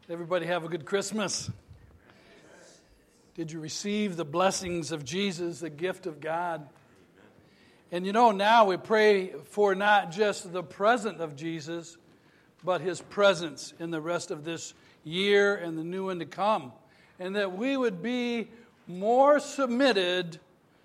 Everybody have a good Christmas. Did you receive the blessings of Jesus, the gift of God? And now we pray for not just the present of Jesus, but His presence in the rest of this year and the new one to come. And that we would be more submitted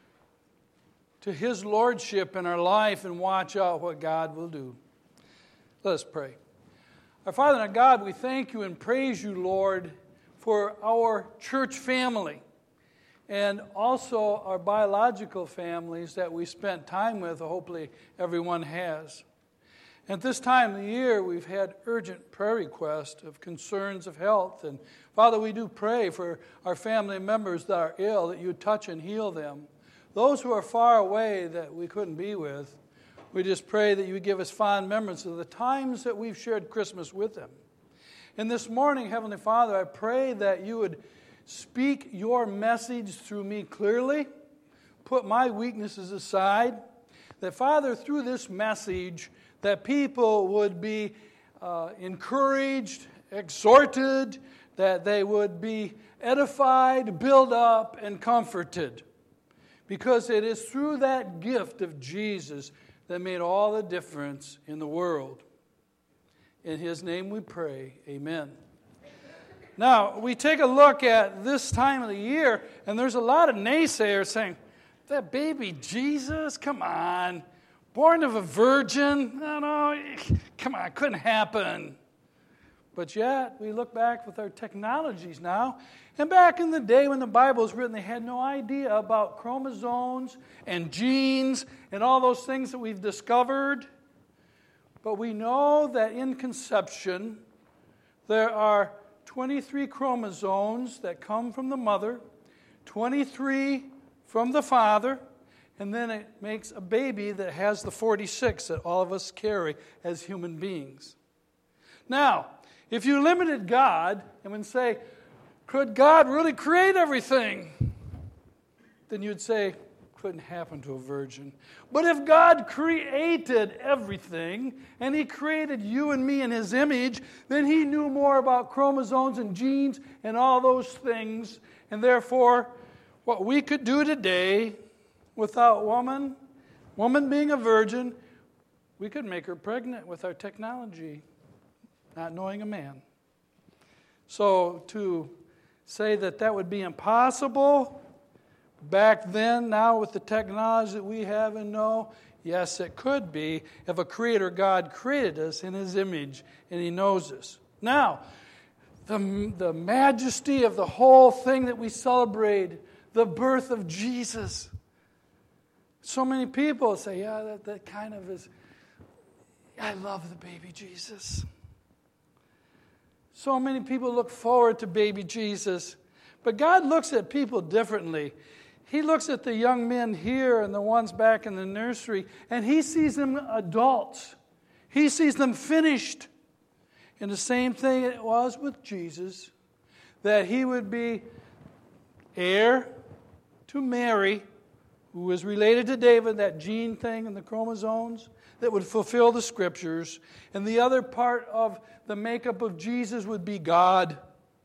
to His lordship in our life and watch out what God will do. Let us pray. Our Father and our God, we thank you and praise you, Lord, for our church family and also our biological families that we spent time with. Hopefully everyone has. At this time of the year, we've had urgent prayer requests of concerns of health. And Father, we do pray for our family members that are ill, that you touch and heal them. Those who are far away that we couldn't be with, we just pray that you would give us fond memories of the times that we've shared Christmas with them. And this morning, Heavenly Father, I pray that you would speak your message through me clearly, put my weaknesses aside, that, Father, through this message, that people would be encouraged, exhorted, that they would be edified, built up, and comforted. Because it is through that gift of Jesus that made all the difference in the world. In His name we pray, amen. Now, we take a look at this time of the year, and there's a lot of naysayers saying, that baby Jesus, come on, born of a virgin, no, come on, it couldn't happen. But yet, we look back with our technologies now, and back in the day when the Bible was written, they had no idea about chromosomes and genes and all those things that we've discovered. But we know that in conception, there are 23 chromosomes that come from the mother, 23 from the father, and then it makes a baby that has the 46 that all of us carry as human beings. Now, if you limited God and would say, could God really create everything? Then you'd say, couldn't happen to a virgin. But if God created everything, and He created you and me in His image, then He knew more about chromosomes and genes and all those things. And therefore, what we could do today without woman being a virgin, we could make her pregnant with our technology, not knowing a man. So to say that would be impossible back then, now with the technology that we have and know, yes, it could be if a creator God created us in His image and He knows us. Now, the majesty of the whole thing that we celebrate, the birth of Jesus. So many people say, yeah, that kind of is, I love the baby Jesus. So many people look forward to baby Jesus. But God looks at people differently. He looks at the young men here and the ones back in the nursery, and He sees them adults. He sees them finished. And the same thing it was with Jesus, that He would be heir to Mary, who was related to David, that gene thing and the chromosomes, that would fulfill the Scriptures. And the other part of the makeup of Jesus would be God,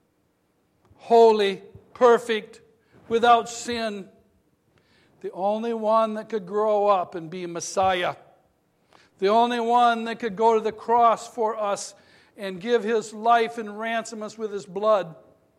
holy, perfect, without sin, the only one that could grow up and be Messiah, the only one that could go to the cross for us and give His life and ransom us with His blood.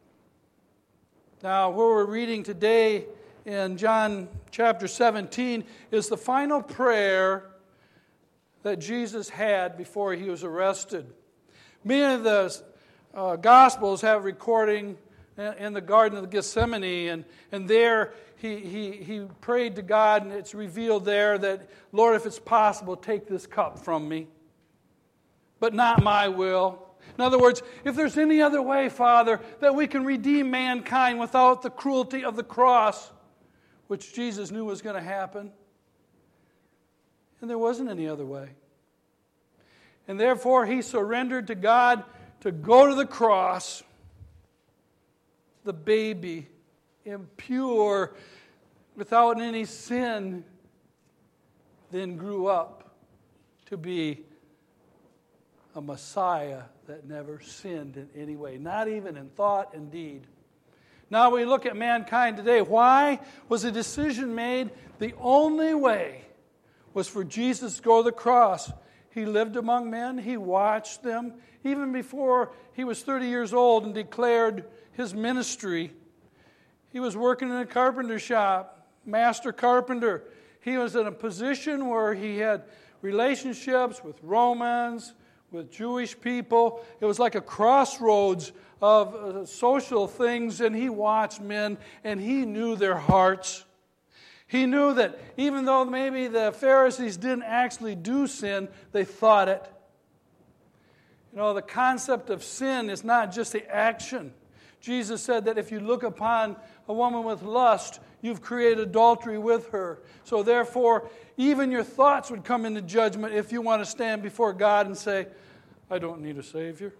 Now, where we're reading today in John chapter 17 is the final prayer that Jesus had before He was arrested. Many of the Gospels have recording in the Garden of Gethsemane, and there he prayed to God, and it's revealed there that, Lord, if it's possible, take this cup from me, but not my will. In other words, if there's any other way, Father, that we can redeem mankind without the cruelty of the cross, which Jesus knew was going to happen, and there wasn't any other way. And therefore, He surrendered to God to go to the cross. The baby, impure, without any sin, then grew up to be a a Messiah that never sinned in any way, not even in thought and deed. Now we look at mankind today. Why was a decision made? The only way was for Jesus to go to the cross. He lived among men. He watched them. Even before he was 30 years old and declared his ministry, he was working in a carpenter shop, master carpenter. He was in a position where he had relationships with Romans, with Jewish people. It was like a crossroads of social things, and he watched men, and he knew their hearts. He knew that even though maybe the Pharisees didn't actually do sin, they thought it. You know, the concept of sin is not just the action. Jesus said that if you look upon a woman with lust, you've created adultery with her. So therefore, even your thoughts would come into judgment if you want to stand before God and say, I don't need a Savior.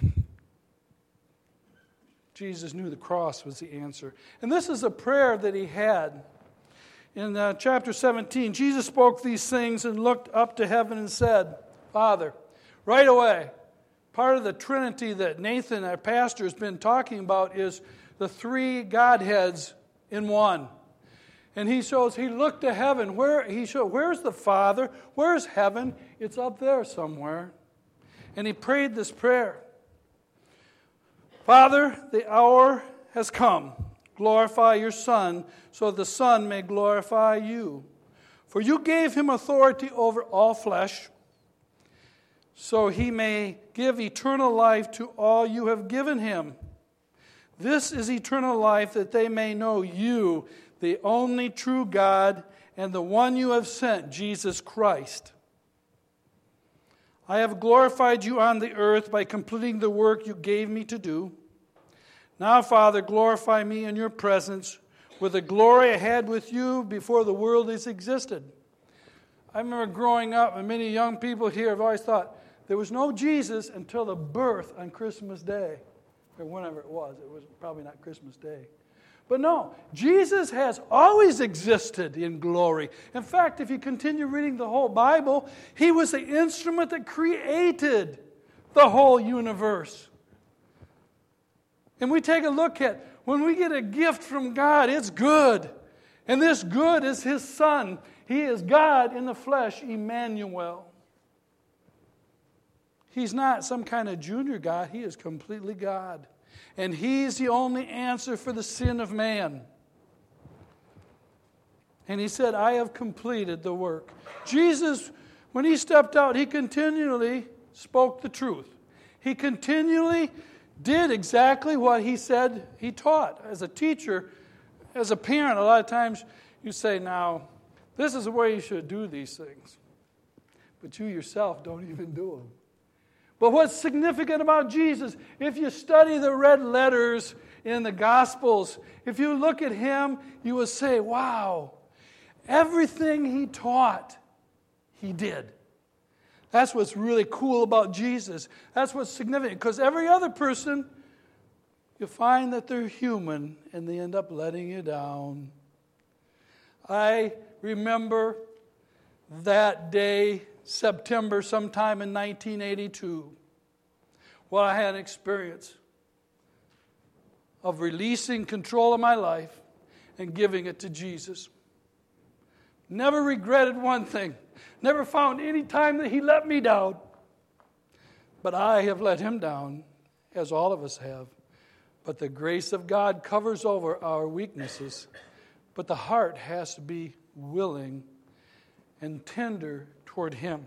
Jesus knew the cross was the answer. And this is a prayer that he had. In chapter 17, Jesus spoke these things and looked up to heaven and said, Father, right away, part of the Trinity that Nathan, our pastor, has been talking about is the three Godheads in one. And he looked to heaven. Where's the Father? Where's heaven? It's up there somewhere. And he prayed this prayer. Father, the hour has come. Glorify your Son, so the Son may glorify you. For you gave him authority over all flesh, so he may give eternal life to all you have given him. This is eternal life, that they may know you, the only true God, and the one you have sent, Jesus Christ. I have glorified you on the earth by completing the work you gave me to do. Now, Father, glorify me in your presence with the glory I had with you before the world has existed. I remember growing up, and many young people here have always thought there was no Jesus until the birth on Christmas Day, or whenever it was. It was probably not Christmas Day. But no, Jesus has always existed in glory. In fact, if you continue reading the whole Bible, he was the instrument that created the whole universe. And we take a look at when we get a gift from God, it's good. And this good is his Son. He is God in the flesh, Emmanuel. He's not some kind of junior God. He is completely God. And he's the only answer for the sin of man. And he said, I have completed the work. Jesus, when he stepped out, he continually spoke the truth. He continually did exactly what he said he taught. As a teacher, as a parent, a lot of times you say, now, this is the way you should do these things. But you yourself don't even do them. But what's significant about Jesus, if you study the red letters in the Gospels, if you look at him, you will say, wow, everything he taught, he did. That's what's really cool about Jesus. That's what's significant. Because every other person, you find that they're human and they end up letting you down. I remember that day, September, sometime in 1982, well, I had an experience of releasing control of my life and giving it to Jesus. Never regretted one thing. Never found any time that he let me down. But I have let him down, as all of us have. But the grace of God covers over our weaknesses. But the heart has to be willing and tender toward him.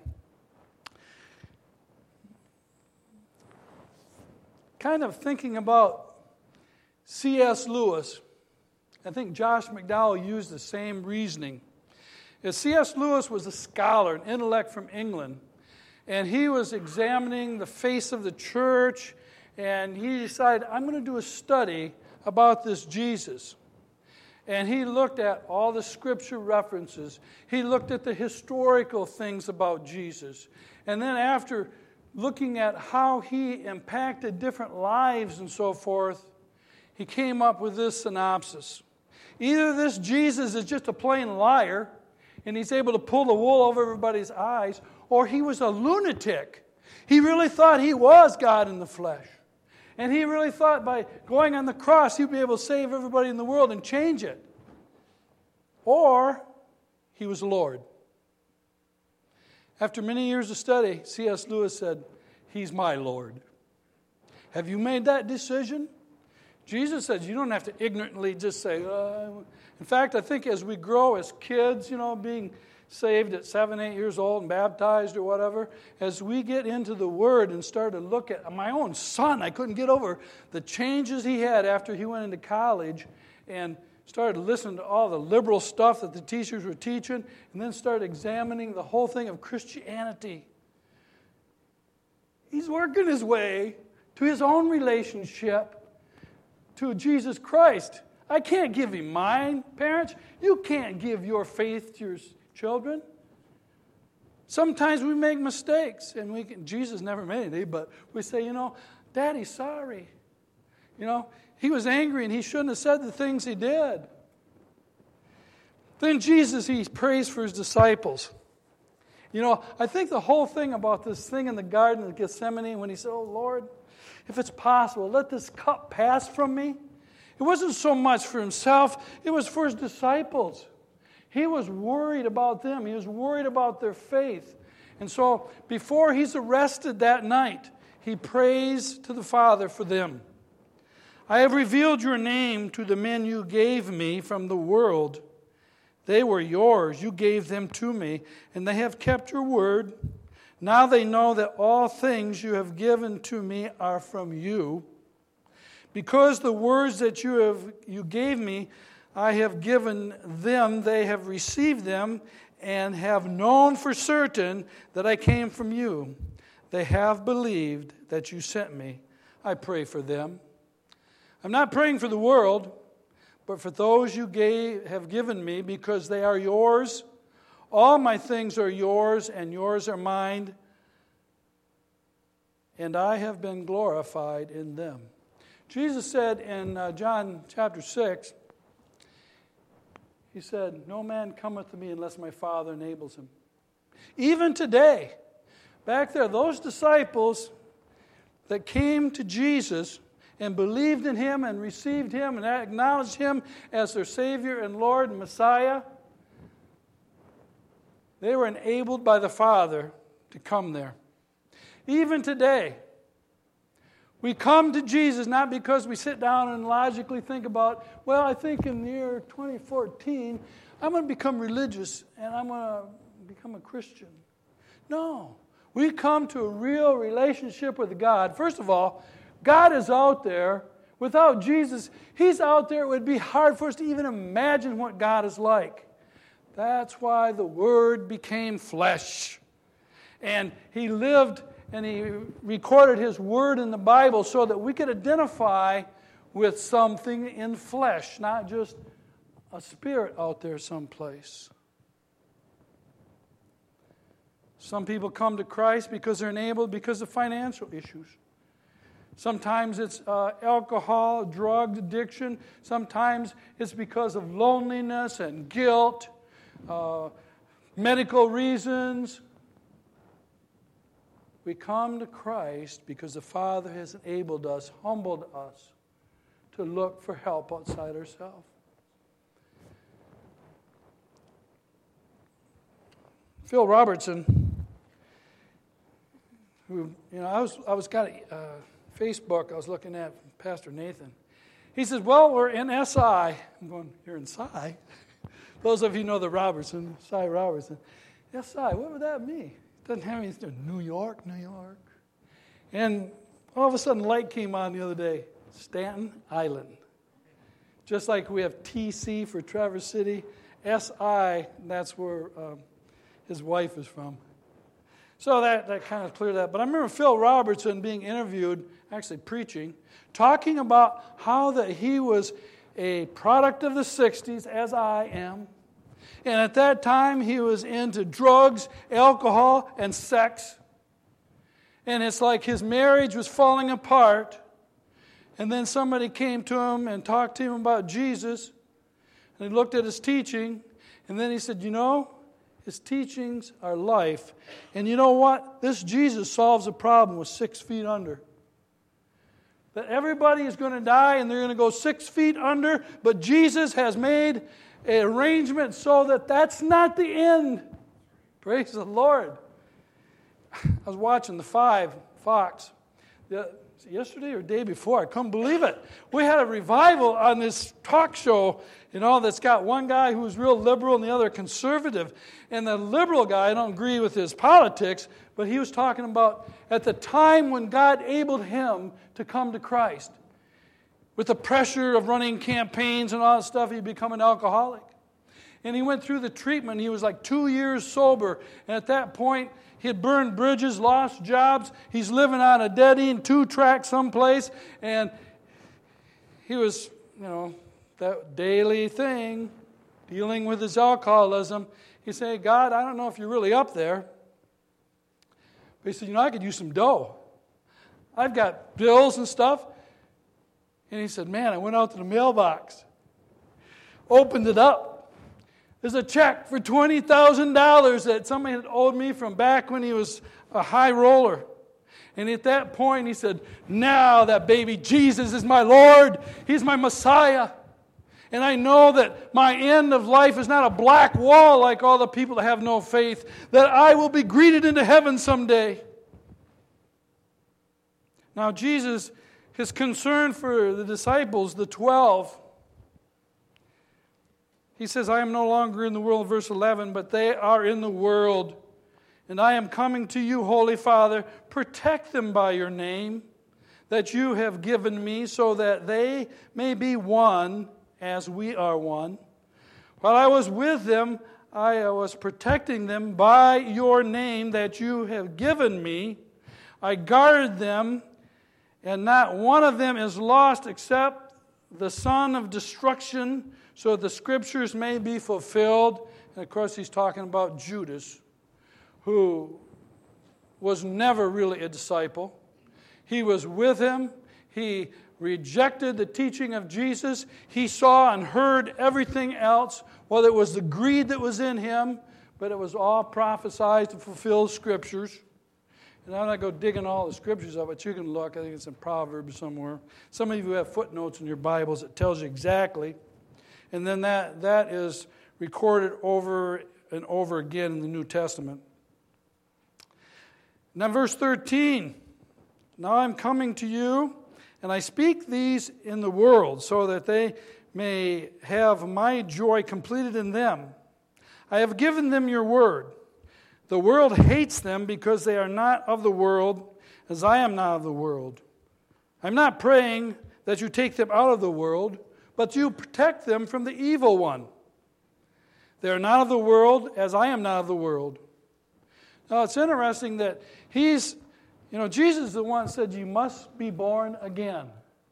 Kind of thinking about C.S. Lewis, I think Josh McDowell used the same reasoning. C.S. Lewis was a scholar, an intellect from England, and he was examining the face of the church, and he decided, I'm going to do a study about this Jesus. And he looked at all the scripture references. He looked at the historical things about Jesus. And then after looking at how he impacted different lives and so forth, he came up with this synopsis. Either this Jesus is just a plain liar, and he's able to pull the wool over everybody's eyes, or he was a lunatic. He really thought he was God in the flesh. And he really thought by going on the cross, he'd be able to save everybody in the world and change it. Or he was Lord. After many years of study, C.S. Lewis said, "He's my Lord." Have you made that decision? Jesus said you don't have to ignorantly just say, In fact, I think as we grow as kids, being saved at 7, 8 years old and baptized or whatever, as we get into the Word and start to look at my own son, I couldn't get over the changes he had after he went into college and started listening to all the liberal stuff that the teachers were teaching, and then started examining the whole thing of Christianity. He's working his way to his own relationship to Jesus Christ. I can't give him mine, parents. You can't give your faith to your children. Sometimes we make mistakes, and Jesus never made any, but we say, Daddy, sorry. He was angry and he shouldn't have said the things he did. Then Jesus, he prays for his disciples. I think the whole thing about this thing in the Garden of Gethsemane when he said, "Oh Lord, if it's possible, let this cup pass from me." It wasn't so much for himself, it was for his disciples. He was worried about them. He was worried about their faith. And so before he's arrested that night, he prays to the Father for them. "I have revealed your name to the men you gave me from the world. They were yours. You gave them to me, and they have kept your word. Now they know that all things you have given to me are from you. Because the words that you gave me, I have given them, they have received them, and have known for certain that I came from you. They have believed that you sent me. I pray for them. I'm not praying for the world, but for those you have given me, because they are yours. All my things are yours, and yours are mine, and I have been glorified in them." Jesus said in John chapter 6, he said, "No man cometh to me unless my Father enables him." Even today, back there, those disciples that came to Jesus and believed in him and received him and acknowledged him as their Savior and Lord and Messiah, they were enabled by the Father to come there. Even today, we come to Jesus not because we sit down and logically think about, I think in the year 2014, I'm going to become religious and I'm going to become a Christian. No, we come to a real relationship with God. First of all, God is out there. Without Jesus, he's out there. It would be hard for us to even imagine what God is like. That's why the Word became flesh. And he lived and he recorded his Word in the Bible so that we could identify with something in flesh, not just a spirit out there someplace. Some people come to Christ because they're enabled because of financial issues. Sometimes it's alcohol, drug addiction. Sometimes it's because of loneliness and guilt, medical reasons. We come to Christ because the Father has enabled us, humbled us, to look for help outside ourselves. Phil Robertson, who I was got Facebook, I was looking at Pastor Nathan. He says, we're in SI. I'm going, you're in SI? Those of you know the Robertson, Cy Robertson. SI, what would that mean? It doesn't have anything to do with New York. And all of a sudden, light came on the other day. Staten Island. Just like we have TC for Traverse City, SI, that's where his wife is from. So that kind of cleared that. But I remember Phil Robertson being interviewed, actually preaching, talking about how that he was a product of the 60s, as I am. And at that time, he was into drugs, alcohol, and sex. And it's like his marriage was falling apart. And then somebody came to him and talked to him about Jesus. And he looked at his teaching. And then he said, His teachings are life. And you know what? This Jesus solves a problem with 6 feet under. That everybody is going to die and they're going to go 6 feet under, but Jesus has made an arrangement so that that's not the end. Praise the Lord. I was watching the Fox yesterday or day before. I couldn't believe it. We had a revival on this talk show, that's got one guy who's real liberal and the other conservative. And the liberal guy, I don't agree with his politics, but he was talking about at the time when God enabled him to come to Christ. With the pressure of running campaigns and all that stuff, he'd become an alcoholic. And he went through the treatment. He was like 2 years sober. And at that point, he had burned bridges, lost jobs. He's living on a dead-end 2-track someplace. And he was, that daily thing, dealing with his alcoholism. He said, God, I don't know if you're really up there. But he said, I could use some dough. I've got bills and stuff. And he said, man, I went out to the mailbox, opened it up. There's a check for $20,000 that somebody had owed me from back when he was a high roller. And at that point, he said, now that baby Jesus is my Lord. He's my Messiah. And I know that my end of life is not a black wall like all the people that have no faith, that I will be greeted into heaven someday. Now, Jesus, his concern for the disciples, the 12, he says, I am no longer in the world, verse 11, but they are in the world. And I am coming to you, Holy Father. Protect them by your name that you have given me, so that they may be one as we are one. While I was with them, I was protecting them by your name that you have given me. I guarded them, and not one of them is lost except the son of destruction, so the scriptures may be fulfilled. And of course, he's talking about Judas, who was never really a disciple. He was with him. He rejected the teaching of Jesus. He saw and heard everything else, whether it was the greed that was in him, but it was all prophesied to fulfill scriptures. And I'm not going to dig in all the scriptures of it, but you can look. I think it's in Proverbs somewhere. Some of you have footnotes in your Bibles that tells you exactly. And then that is recorded over and over again in the New Testament. Now verse 13. Now I'm coming to you, and I speak these in the world, so that they may have my joy completed in them. I have given them your word. The world hates them because they are not of the world, as I am not of the world. I'm not praying that you take them out of the world, but you protect them from the evil one. They are not of the world, as I am not of the world. Now, it's interesting that Jesus is the one who said, you must be born again.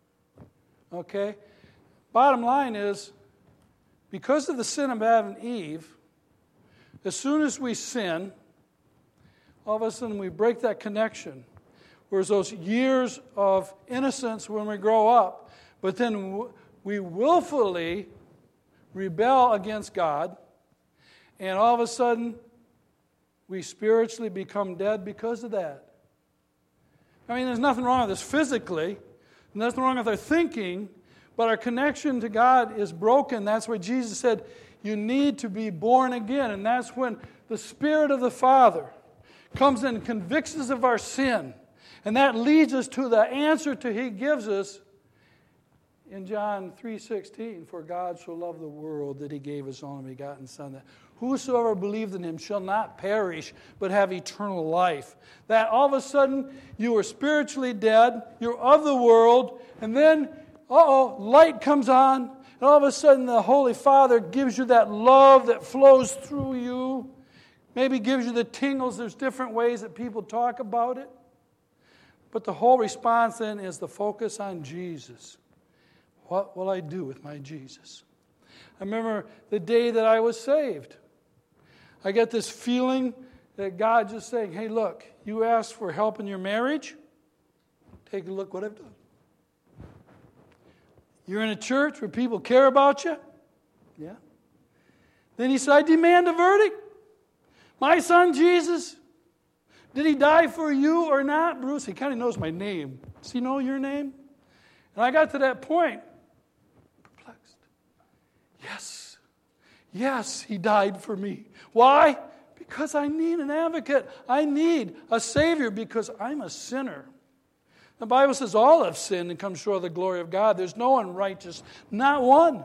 Okay? Bottom line is, because of the sin of Adam and Eve, as soon as we sin, all of a sudden we break that connection. Whereas those years of innocence when we grow up, but then we willfully rebel against God, and all of a sudden we spiritually become dead because of that. I mean, there's nothing wrong with this physically, nothing wrong with our thinking, but our connection to God is broken. That's why Jesus said, you need to be born again. And that's when the Spirit of the Father comes in and convicts us of our sin. And that leads us to the answer He gives us in John 3:16. For God so loved the world that He gave His only begotten Son, that whosoever believed in Him shall not perish, but have eternal life. That all of a sudden you are spiritually dead, you're of the world, and then, light comes on, and all of a sudden the Holy Father gives you that love that flows through you. Maybe gives you the tingles. There's different ways that people talk about it. But the whole response then is the focus on Jesus. What will I do with my Jesus? I remember the day that I was saved. I get this feeling that God just saying, hey, look, you asked for help in your marriage. Take a look what I've done. You're in a church where people care about you. Yeah. Then He said, I demand a verdict. My son Jesus, did he die for you or not? Bruce, he kind of knows my name. Does he know your name? And I got to that point, perplexed. Yes. Yes, he died for me. Why? Because I need an advocate. I need a Savior because I'm a sinner. The Bible says all have sinned and come short of the glory of God. There's no one righteous, not one.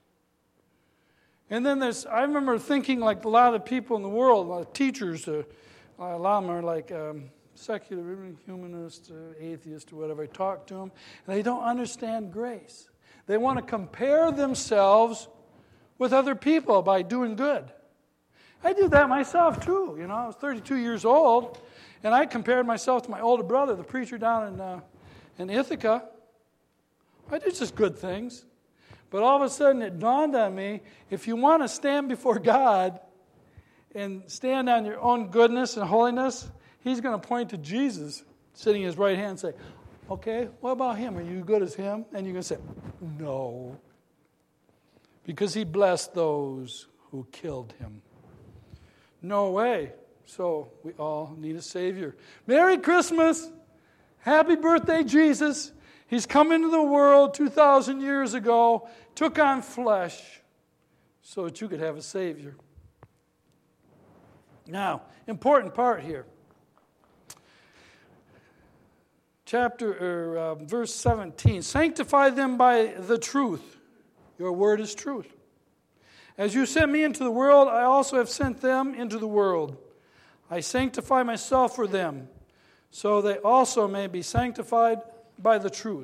And then I remember thinking like a lot of the people in the world, a lot of teachers, a lot of them are like secular, humanists, atheists, or whatever. I talk to them, and they don't understand grace. They want to compare themselves with other people by doing good. I did that myself too. You know, I was 32 years old, and I compared myself to my older brother, the preacher down in Ithaca. I did just good things. But all of a sudden it dawned on me, if you want to stand before God and stand on your own goodness and holiness, He's going to point to Jesus sitting at His right hand and say, okay, what about Him? Are you good as Him? And you're going to say, no. Because He blessed those who killed Him. No way. So we all need a Savior. Merry Christmas. Happy birthday, Jesus. He's come into the world 2,000 years ago, took on flesh so that you could have a Savior. Now, important part here. Verse 17. Sanctify them by the truth. Your word is truth. As you sent me into the world, I also have sent them into the world. I sanctify myself for them, so they also may be sanctified by the truth.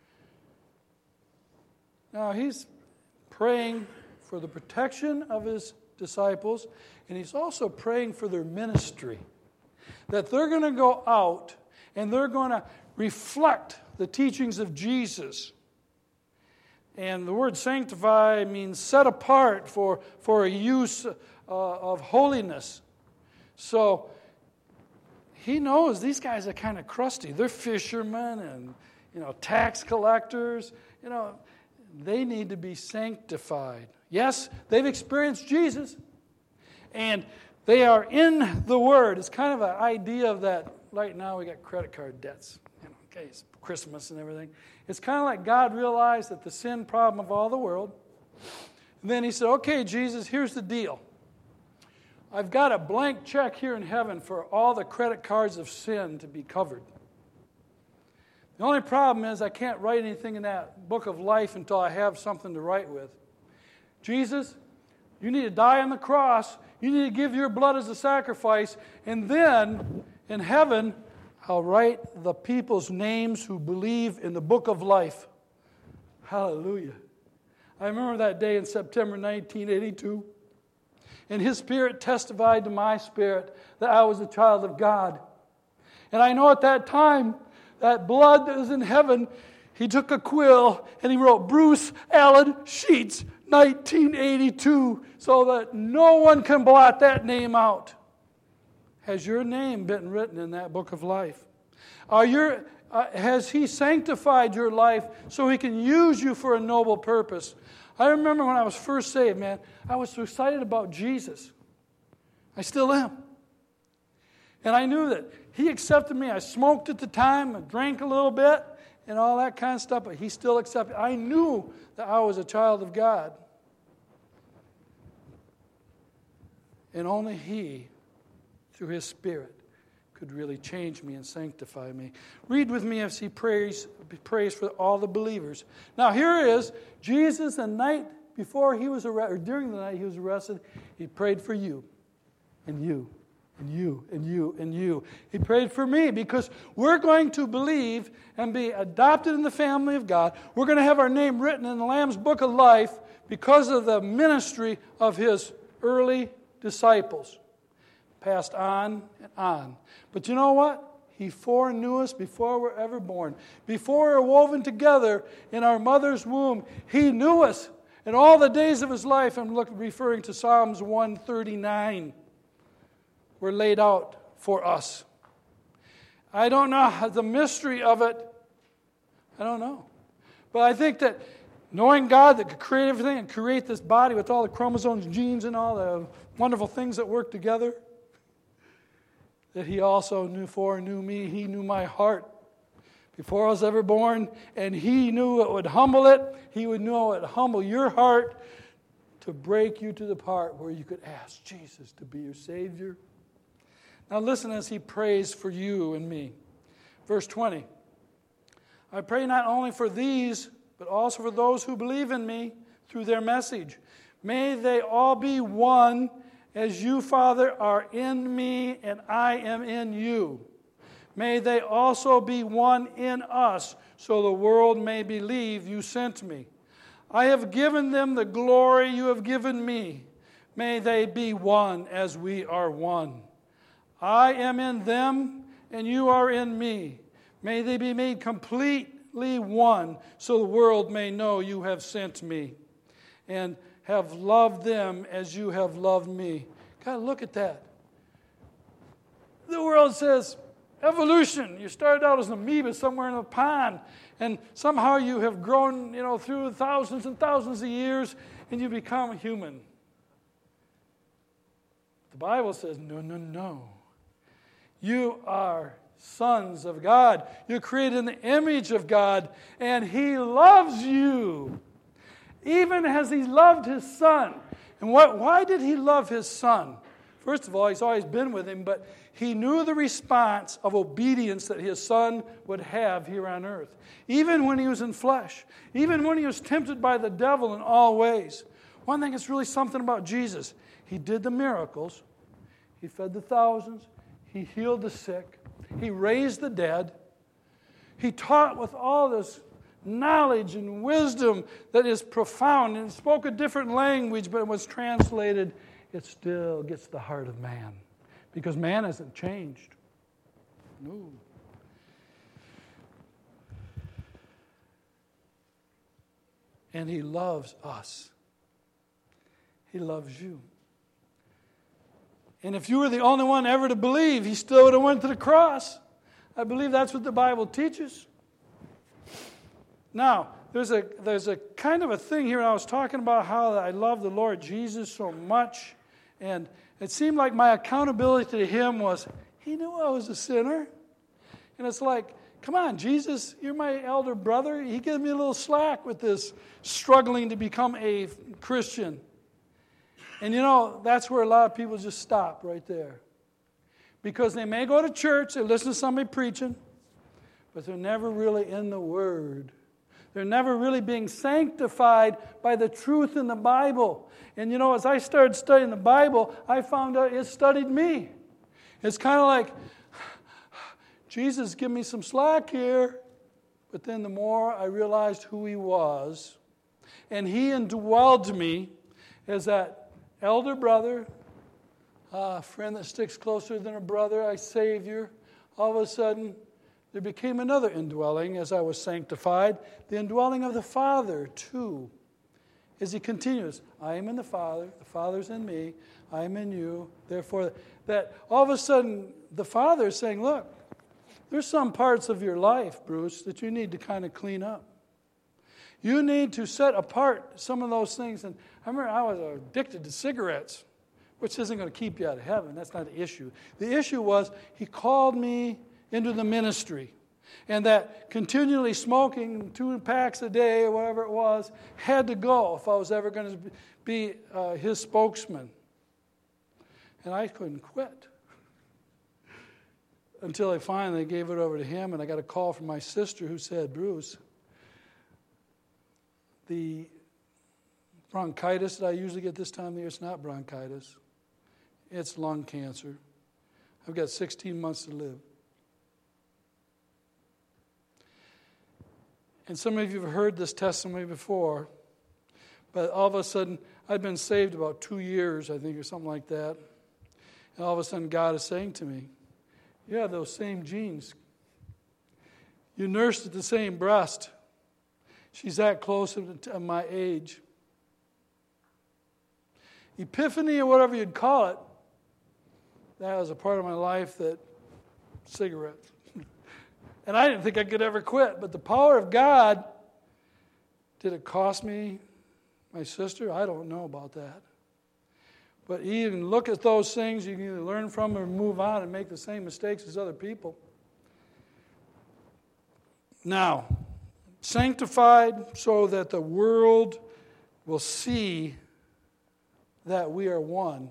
Now, he's praying for the protection of his disciples, and he's also praying for their ministry. That they're going to go out and they're going to reflect the teachings of Jesus. And the word sanctify means set apart for a use of holiness. So he knows these guys are kind of crusty. They're fishermen and, tax collectors. They need to be sanctified. Yes, they've experienced Jesus. And they are in the Word. It's kind of an idea of that. Right now we got credit card debts. It's Christmas and everything. It's kind of like God realized that the sin problem of all the world. And then He said, okay, Jesus, here's the deal. I've got a blank check here in heaven for all the credit cards of sin to be covered. The only problem is I can't write anything in that book of life until I have something to write with. Jesus, you need to die on the cross. You need to give your blood as a sacrifice. And then, in heaven, I'll write the people's names who believe in the book of life. Hallelujah. I remember that day in September 1982. And His Spirit testified to my spirit that I was a child of God. And I know at that time, that blood that was in heaven, He took a quill and He wrote Bruce Allen Sheets, 1982, so that no one can blot that name out. Has your name been written in that book of life? Has He sanctified your life so He can use you for a noble purpose? I remember when I was first saved, man, I was so excited about Jesus. I still am. And I knew that He accepted me. I smoked at the time, I drank a little bit, and all that kind of stuff, but He still accepted. I knew that I was a child of God. And only He, through His Spirit, could really change me and sanctify me. Read with me as He prays for all the believers. Now here it is, Jesus, the night before He was arrested, or during the night He was arrested, He prayed for you, and you, and you, and you, and you. He prayed for me because we're going to believe and be adopted in the family of God. We're going to have our name written in the Lamb's Book of Life because of the ministry of His early disciples. Passed on and on. But you know what? He foreknew us before we're ever born. Before we're woven together in our mother's womb, He knew us. In all the days of His life, I'm referring to Psalms 139, were laid out for us. I don't know the mystery of it. I don't know. But I think that knowing God that could create everything and create this body with all the chromosomes, genes, and all the wonderful things that work together, that He also knew me. He knew my heart before I was ever born, and He knew it would humble it. He would know it would humble your heart to break you to the part where you could ask Jesus to be your Savior. Now listen as He prays for you and me. Verse 20. I pray not only for these, but also for those who believe in me through their message. May they all be one, as you, Father, are in me and I am in you. May they also be one in us, so the world may believe you sent me. I have given them the glory you have given me. May they be one as we are one. I am in them and you are in me. May they be made completely one, so the world may know you have sent me and have loved them as you have loved me. God, look at that. The world says, evolution. You started out as an amoeba somewhere in a pond, and somehow you have grown, through thousands and thousands of years, and you become a human. The Bible says, no. You are sons of God. You're created in the image of God, and He loves you, even as He loved His Son. And why did He love His Son? First of all, He's always been with Him, but He knew the response of obedience that His Son would have here on earth. Even when He was in flesh. Even when He was tempted by the devil in all ways. One thing that's really something about Jesus. He did the miracles. He fed the thousands. He healed the sick. He raised the dead. He taught with all this knowledge and wisdom that is profound, and spoke a different language, but it was translated. It still gets the heart of man, because man hasn't changed. No. And He loves us. He loves you. And if you were the only one ever to believe, He still would have went to the cross. I believe that's what the Bible teaches. Now, there's a kind of a thing here. I was talking about how I love the Lord Jesus so much, and it seemed like my accountability to Him was, He knew I was a sinner. And it's like, come on, Jesus, you're my elder brother. He gave me a little slack with this struggling to become a Christian. And that's where a lot of people just stop right there. Because they may go to church, they listen to somebody preaching, but they're never really in the Word. They're never really being sanctified by the truth in the Bible. And as I started studying the Bible, I found out it studied me. It's kind of like, Jesus, give me some slack here. But then the more I realized who He was, and He indwelled me as that elder brother, a friend that sticks closer than a brother, a Savior, all of a sudden there became another indwelling as I was sanctified, the indwelling of the Father too. As He continues, I am in the Father's in me, I am in you. Therefore, that all of a sudden the Father is saying, look, there's some parts of your life, Bruce, that you need to kind of clean up. You need to set apart some of those things. And I remember I was addicted to cigarettes, which isn't going to keep you out of heaven. That's not the issue. The issue was He called me into the ministry. And that continually smoking 2 packs a day or whatever it was had to go if I was ever going to be His spokesman. And I couldn't quit. Until I finally gave it over to Him, and I got a call from my sister who said, Bruce, the bronchitis that I usually get this time of the year, it's not bronchitis. It's lung cancer. I've got 16 months to live. And some of you have heard this testimony before, but all of a sudden, I'd been saved about 2 years, I think, or something like that. And all of a sudden, God is saying to me, you have those same genes. You nursed at the same breast. She's that close to my age. Epiphany, or whatever you'd call it, that was a part of my life that cigarettes. And I didn't think I could ever quit. But the power of God, did it cost me my sister? I don't know about that. But you can look at those things, you can either learn from them or move on and make the same mistakes as other people. Now, sanctified so that the world will see that we are one.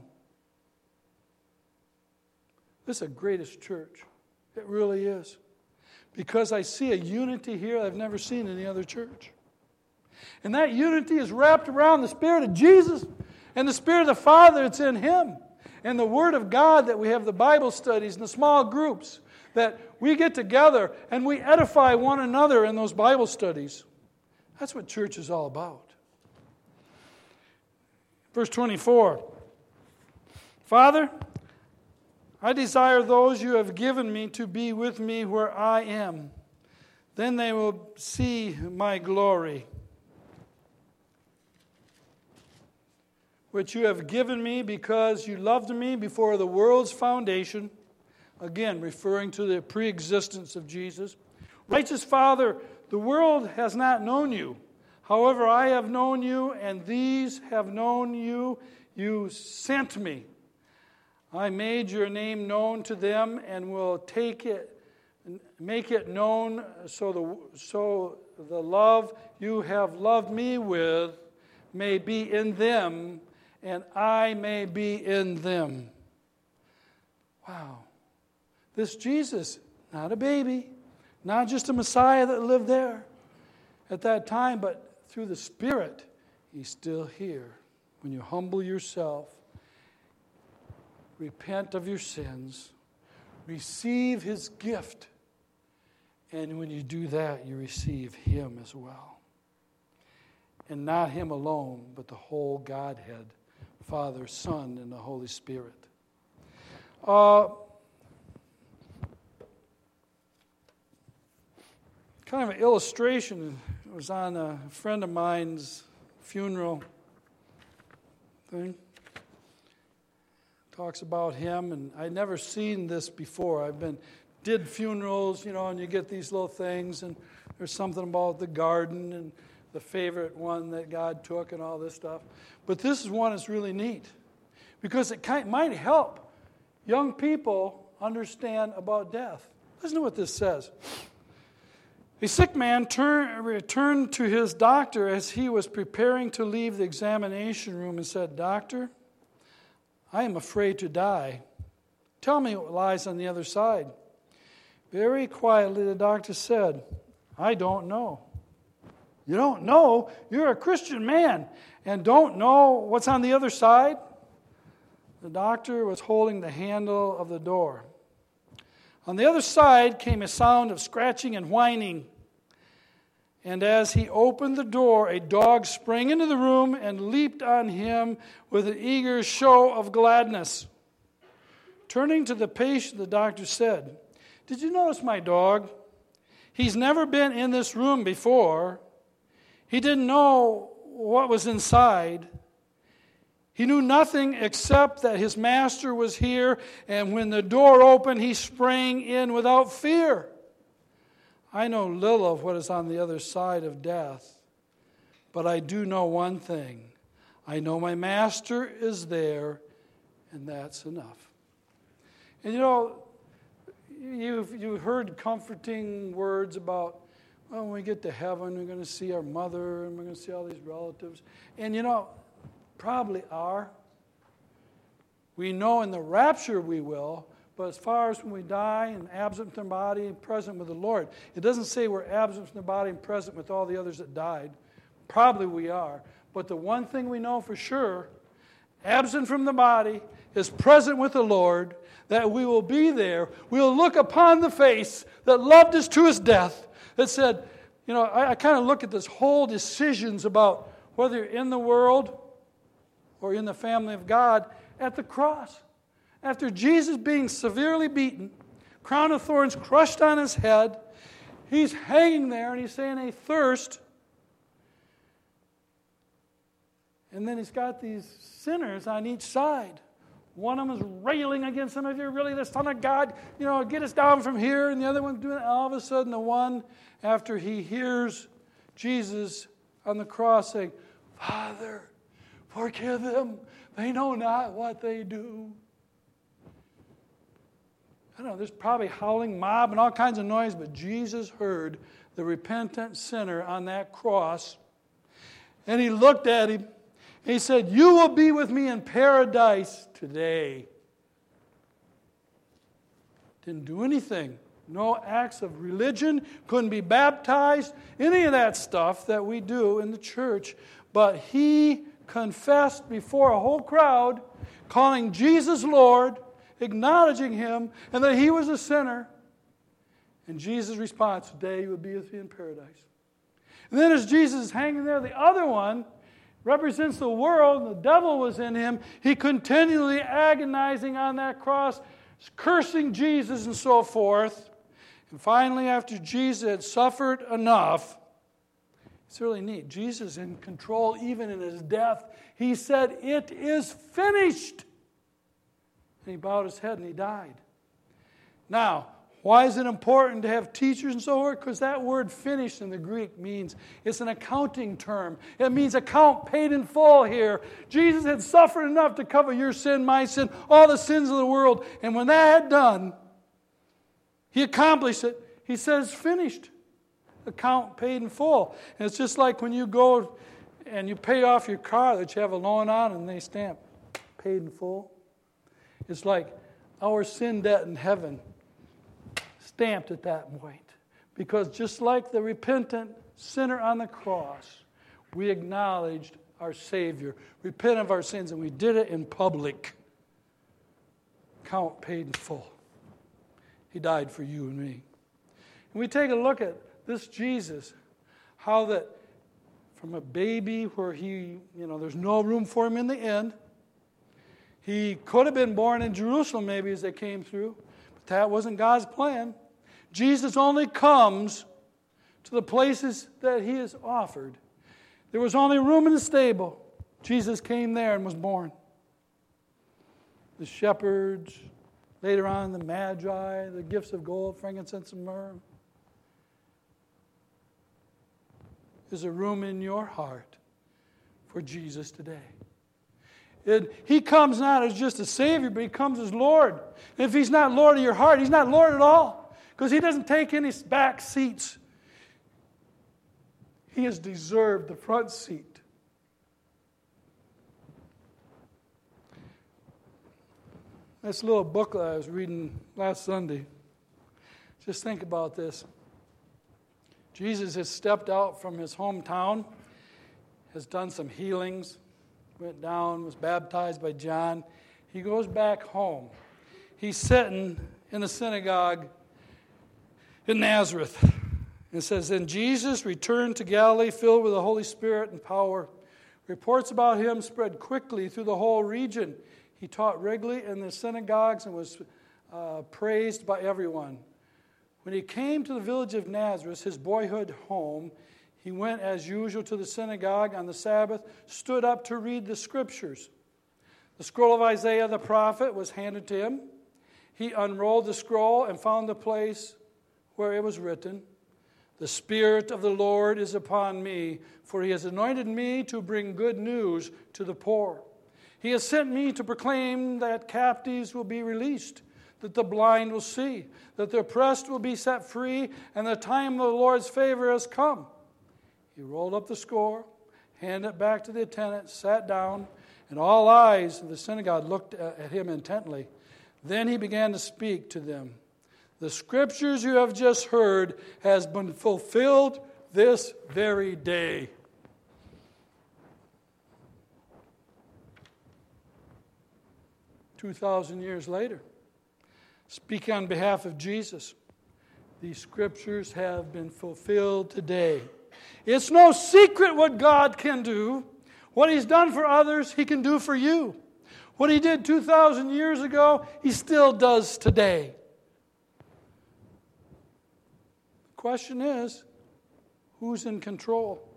This is the greatest church. It really is. Because I see a unity here I've never seen in any other church. And that unity is wrapped around the Spirit of Jesus and the Spirit of the Father that's in Him. And the Word of God, that we have the Bible studies and the small groups, that we get together and we edify one another in those Bible studies. That's what church is all about. Verse 24. Father, I desire those you have given me to be with me where I am. Then they will see my glory, which you have given me because you loved me before the world's foundation. Again, referring to the pre-existence of Jesus. Righteous Father, the world has not known you. However, I have known you, and these have known you. You sent me. I made your name known to them and will make it known so the love you have loved me with may be in them, and I may be in them. Wow. This Jesus, not a baby, not just a Messiah that lived there at that time, but through the Spirit, He's still here. When you humble yourself, repent of your sins, receive His gift, and when you do that, you receive Him as well. And not Him alone, but the whole Godhead, Father, Son, and the Holy Spirit. Kind of an illustration. It was on a friend of mine's funeral thing. Talks about him, and I'd never seen this before. Did funerals, and you get these little things, and there's something about the garden and the favorite one that God took and all this stuff. But this is one that's really neat because it might help young people understand about death. Listen to what this says. A sick man returned to his doctor as he was preparing to leave the examination room and said, "Doctor, I am afraid to die. Tell me what lies on the other side." Very quietly, the doctor said, "I don't know." You don't know? You're a Christian man and don't know what's on the other side? The doctor was holding the handle of the door. On the other side came a sound of scratching and whining. And as he opened the door, a dog sprang into the room and leaped on him with an eager show of gladness. Turning to the patient, the doctor said, "Did you notice my dog? He's never been in this room before. He didn't know what was inside. He knew nothing except that his master was here, and when the door opened, he sprang in without fear. I know little of what is on the other side of death, but I do know one thing. I know my master is there, and that's enough." And you've heard comforting words about, when we get to heaven, we're going to see our mother, and we're going to see all these relatives. And probably are. We know in the rapture we will, but as far as when we die and absent from the body and present with the Lord, it doesn't say we're absent from the body and present with all the others that died. Probably we are. But the one thing we know for sure, absent from the body, is present with the Lord, that we will be there. We'll look upon the face that loved us to His death, that said, I kind of look at this whole decisions about whether you're in the world or in the family of God at the cross. After Jesus being severely beaten, crown of thorns crushed on His head, He's hanging there and He's saying, "I thirst." And then He's got these sinners on each side. One of them is railing against Him, "If you're really the Son of God, get us down from here." And the other one's doing it. All of a sudden, the one, after he hears Jesus on the cross saying, "Father, Forgive them. They know not what they do. I don't know, there's probably howling mob and all kinds of noise, but Jesus heard the repentant sinner on that cross. And he looked at him and he said, you will be with me in paradise today. Didn't do anything. No acts of religion. Couldn't be baptized. Any of that stuff that we do in the church. But he confessed before a whole crowd, calling Jesus Lord, acknowledging him, and that he was a sinner. And Jesus' response, today you will be with me in paradise. And then as Jesus is hanging there, the other one represents the world, and the devil was in him. He continually agonizing on that cross, cursing Jesus and so forth. And finally, after Jesus had suffered enough, it's really neat. Jesus in control even in his death. He said, it is finished. And he bowed his head and he died. Now, why is it important to have teachers and so forth? Because that word finished in the Greek means, it's an accounting term. It means account paid in full here. Jesus had suffered enough to cover your sin, my sin, all the sins of the world. And when that had done, he accomplished it. He says, finished. Account paid in full. And it's just like when you go and you pay off your car that you have a loan on and they stamp paid in full. It's like our sin debt in heaven stamped at that point. Because just like the repentant sinner on the cross, we acknowledged our Savior, repent of our sins, and we did it in public. Account paid in full. He died for you and me. And we take a look at this Jesus, how that from a baby where he, there's no room for him in the inn. He could have been born in Jerusalem maybe as they came through, but that wasn't God's plan. Jesus only comes to the places that he is offered. There was only room in the stable. Jesus came there and was born. The shepherds, later on the magi, the gifts of gold, frankincense, and myrrh. Is a room in your heart for Jesus today. He comes not as just a Savior, but he comes as Lord. And if he's not Lord of your heart, he's not Lord at all. Because he doesn't take any back seats. He has deserved the front seat. This little booklet I was reading last Sunday. Just think about this. Jesus has stepped out from his hometown, has done some healings, went down, was baptized by John. He goes back home. He's sitting in the synagogue in Nazareth. It says, then Jesus returned to Galilee filled with the Holy Spirit and power. Reports about him spread quickly through the whole region. He taught regularly in the synagogues and was praised by everyone. When he came to the village of Nazareth, his boyhood home, he went as usual to the synagogue on the Sabbath, stood up to read the Scriptures. The scroll of Isaiah the prophet was handed to him. He unrolled the scroll and found the place where it was written, the Spirit of the Lord is upon me, for he has anointed me to bring good news to the poor. He has sent me to proclaim that captives will be released, that the blind will see, that the oppressed will be set free, and the time of the Lord's favor has come. He rolled up the scroll, handed it back to the attendant, sat down, and all eyes in the synagogue looked at him intently. Then he began to speak to them. The Scriptures you have just heard has been fulfilled this very day. "2,000 years later, speaking on behalf of Jesus, these Scriptures have been fulfilled today. It's no secret what God can do. What he's done for others, he can do for you. What he did 2,000 years ago, he still does today. The question is, who's in control?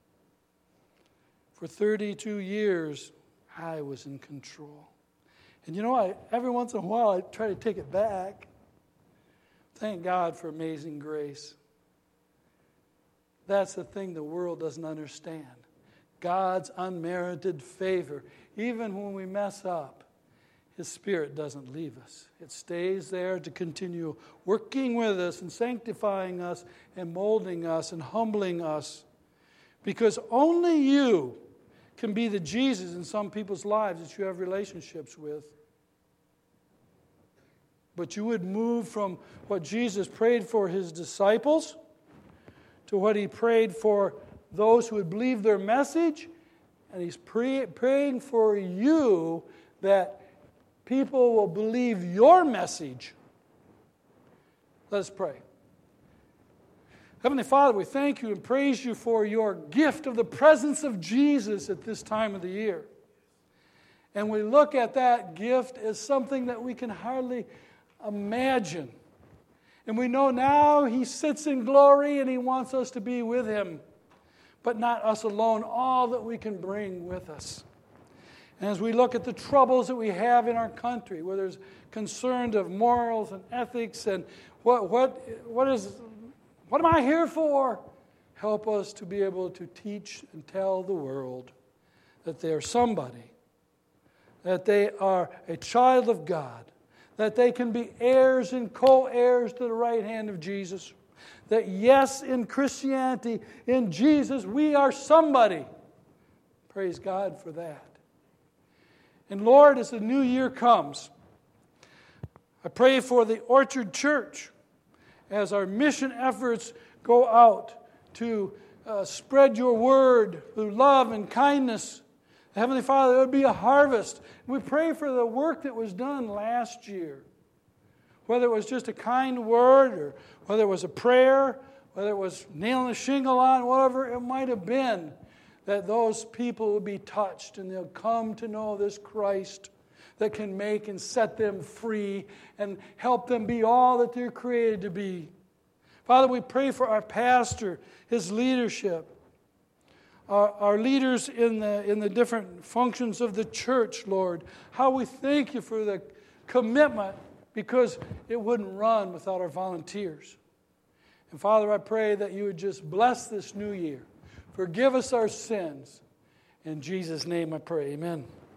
For 32 years, I was in control. And every once in a while, I try to take it back. Thank God for amazing grace. That's the thing the world doesn't understand. God's unmerited favor. Even when we mess up, His Spirit doesn't leave us. It stays there to continue working with us and sanctifying us and molding us and humbling us. Because only you can be the Jesus in some people's lives that you have relationships with. But you would move from what Jesus prayed for His disciples to what He prayed for those who would believe their message. And He's praying for you that people will believe your message. Let's pray. Heavenly Father, we thank You and praise You for Your gift of the presence of Jesus at this time of the year. And we look at that gift as something that we can hardly imagine. And we know now He sits in glory and He wants us to be with Him. But not us alone, all that we can bring with us. And as we look at the troubles that we have in our country, where there's concern of morals and ethics and what am I here for? Help us to be able to teach and tell the world that they are somebody, that they are a child of God, that they can be heirs and co-heirs to the right hand of Jesus. That yes, in Christianity, in Jesus, we are somebody. Praise God for that. And Lord, as the new year comes, I pray for the Orchard Church as our mission efforts go out to spread Your word through love and kindness. Heavenly Father, there would be a harvest. We pray for the work that was done last year. Whether it was just a kind word, or whether it was a prayer, whether it was nailing a shingle on, whatever it might have been, that those people will be touched and they'll come to know this Christ that can make and set them free and help them be all that they're created to be. Father, we pray for our pastor, his leadership, our leaders in the different functions of the church, Lord. How we thank You for the commitment, because it wouldn't run without our volunteers. And Father, I pray that You would just bless this new year. Forgive us our sins. In Jesus' name I pray, amen.